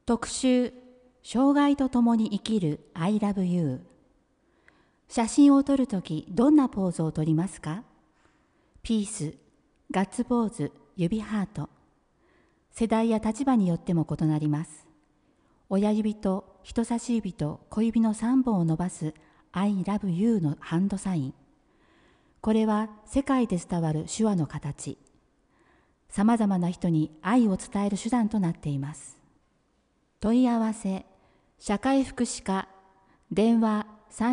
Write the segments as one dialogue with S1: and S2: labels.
S1: 特集、障害とともに生きる I love you。 写真を撮るときどんなポーズを撮りますか？ピース、ガッツポーズ、指ハート。世代や立場によっても異なります。親指と人差し指と小指の3本を伸ばす I love you のハンドサイン。これは世界で伝わる手話の形。さまざまな人に愛を伝える手段となっています。問い合わせ、社会福祉課、電話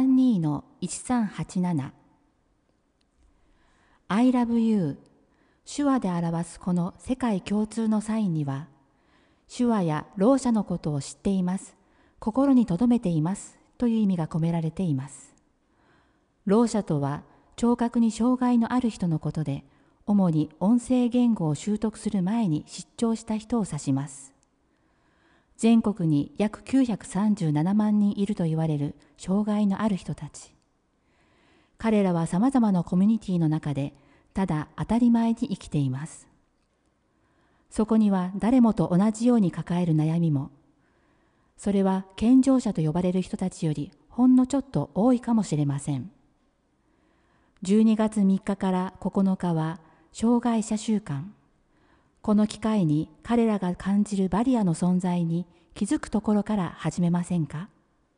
S1: 32-1387。I love you、手話で表すこの世界共通のサインには、手話やろう者のことを知っています、心に留めていますという意味が込められています。ろう者とは聴覚に障害のある人のことで、主に音声言語を習得する前に失聴した人を指します。全国に約937万人いると言われる障害のある人たち。彼らはさまざまなコミュニティの中でただ当たり前に生きています。そこには誰もと同じように抱える悩みも、それは健常者と呼ばれる人たちよりほんのちょっと多いかもしれません。12月3日から9日は障害者週間。この機会に彼らが感じるバリアの存在に気づくところから始めませんか？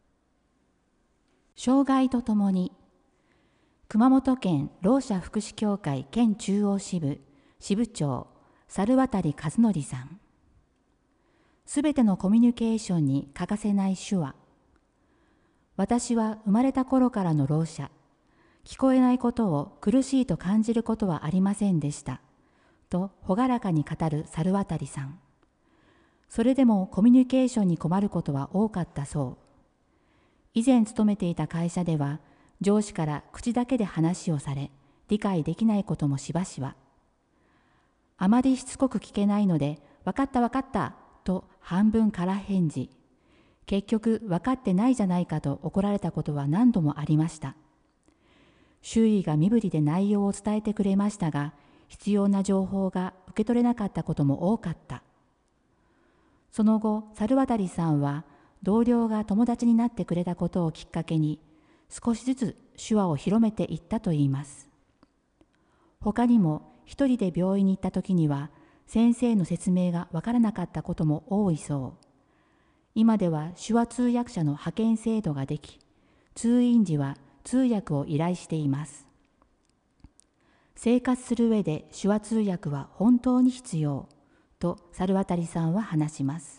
S1: 障害とともに、熊本県ろう者福祉協会県中央支部支部長猿渡和則さん。すべてのコミュニケーションに欠かせない手話。私は生まれた頃からのろう者。聞こえないことを苦しいと感じることはありませんでした。と朗らかに語る猿渡さん。それでもコミュニケーションに困ることは多かったそう。以前勤めていた会社では、上司から口だけで話をされ、理解できないこともしばしば。あまりしつこく聞けないので、分かった分かったと半分空返事。結局分かってないじゃないかと怒られたことは何度もありました。周囲が身振りで内容を伝えてくれましたが、必要な情報が受け取れなかったことも多かった。その後、猿渡さんは同僚が友達になってくれたことをきっかけに、少しずつ手話を広めていったといいます。他にも一人で病院に行った時には、先生の説明がわからなかったことも多いそう。今では手話通訳者の派遣制度ができ、通院時は通訳を依頼しています。生活する上で手話通訳は本当に必要と猿渡さんは話します。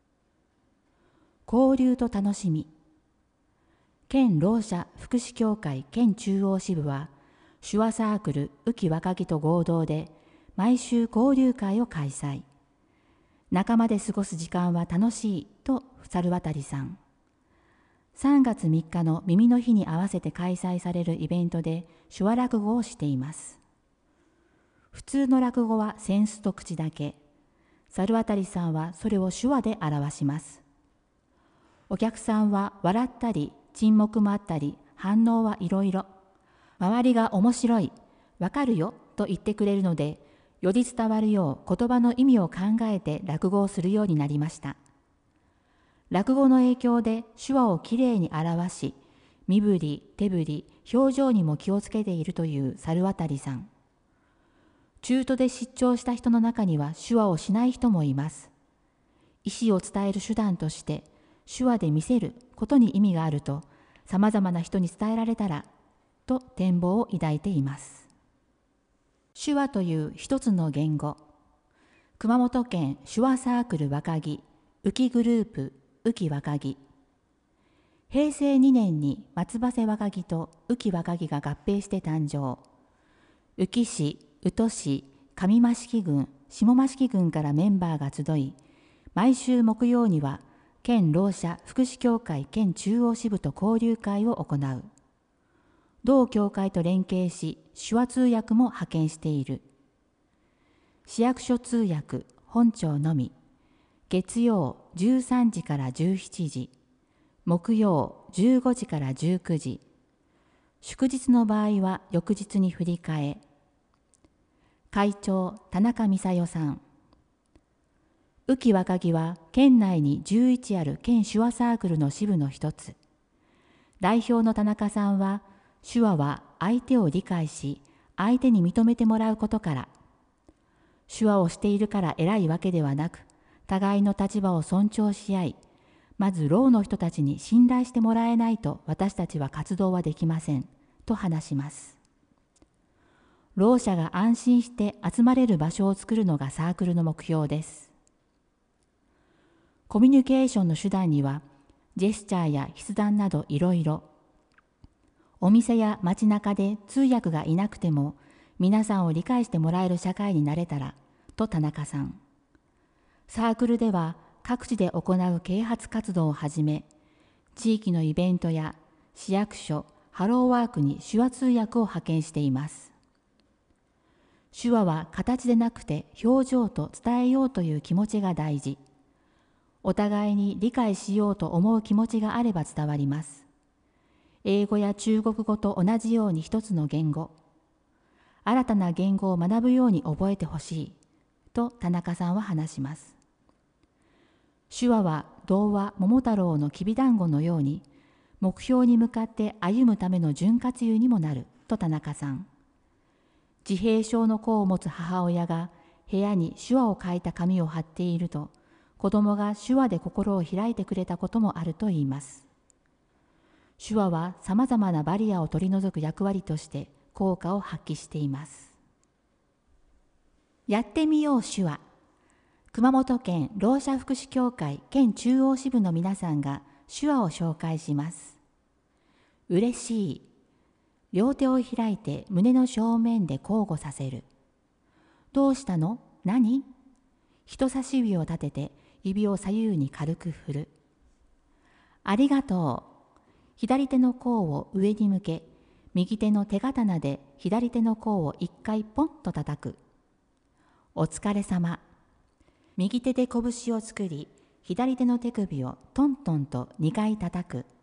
S1: 交流と楽しみ。県ろう者福祉協会県中央支部は手話サークル浮き若木と合同で毎週交流会を開催。仲間で過ごす時間は楽しいと猿渡さん。3月3日の耳の日に合わせて開催されるイベントで手話落語をしています。普通の落語は扇子と口だけ。猿渡さんはそれを手話で表します。お客さんは笑ったり沈黙もあったり反応はいろいろ。周りが面白い、わかるよと言ってくれるので、より伝わるよう言葉の意味を考えて落語をするようになりました。落語の影響で手話をきれいに表し、身振り、手振り、表情にも気をつけているという猿渡さん。中途で失聴した人の中には手話をしない人もいます。意思を伝える手段として手話で見せることに意味があると、さまざまな人に伝えられたらと展望を抱いています。手話という一つの言語。熊本県手話サークル若木浮きグループ浮き若木。平成2年に松葉瀬若木と浮き若木が合併して誕生。宇城市、宇土市、上益城郡、下益城郡からメンバーが集い、毎週木曜には県ろう者福祉協会県中央支部と交流会を行う。同協会と連携し、手話通訳も派遣している。市役所通訳、本庁のみ。月曜13時から17時、木曜15時から19時、祝日の場合は翌日に振り替え。会長、田中美沙代さん。 宇木若木は県内に11ある県手話サークルの支部の一つ。代表の田中さんは、手話は相手を理解し、相手に認めてもらうことから、手話をしているから偉いわけではなく、互いの立場を尊重し合い、まずろうの人たちに信頼してもらえないと私たちは活動はできません、と話します。ろう者が安心して集まれる場所を作るのがサークルの目標です。コミュニケーションの手段には、ジェスチャーや筆談などいろいろ。お店や街中で通訳がいなくても、皆さんを理解してもらえる社会になれたら、と田中さん。サークルでは各地で行う啓発活動をはじめ、地域のイベントや市役所、ハローワークに手話通訳を派遣しています。手話は形でなくて表情と伝えようという気持ちが大事。お互いに理解しようと思う気持ちがあれば伝わります。英語や中国語と同じように一つの言語。新たな言語を学ぶように覚えてほしい、と田中さんは話します。手話は童話桃太郎のきびだんごのように、目標に向かって歩むための潤滑油にもなる、と田中さん。自閉症の子を持つ母親が部屋に手話を書いた紙を貼っていると、子供が手話で心を開いてくれたこともあるといいます。手話はさまざまなバリアを取り除く役割として効果を発揮しています。やってみよう手話。熊本県ろう者福祉協会県中央支部の皆さんが手話を紹介します。嬉しい。両手を開いて胸の正面で交互させる。どうしたの？何？人差し指を立てて指を左右に軽く振る。ありがとう。左手の甲を上に向け、右手の手刀で左手の甲を一回ポンと叩く。お疲れ様。右手で拳を作り、左手の手首をトントンと2回叩く。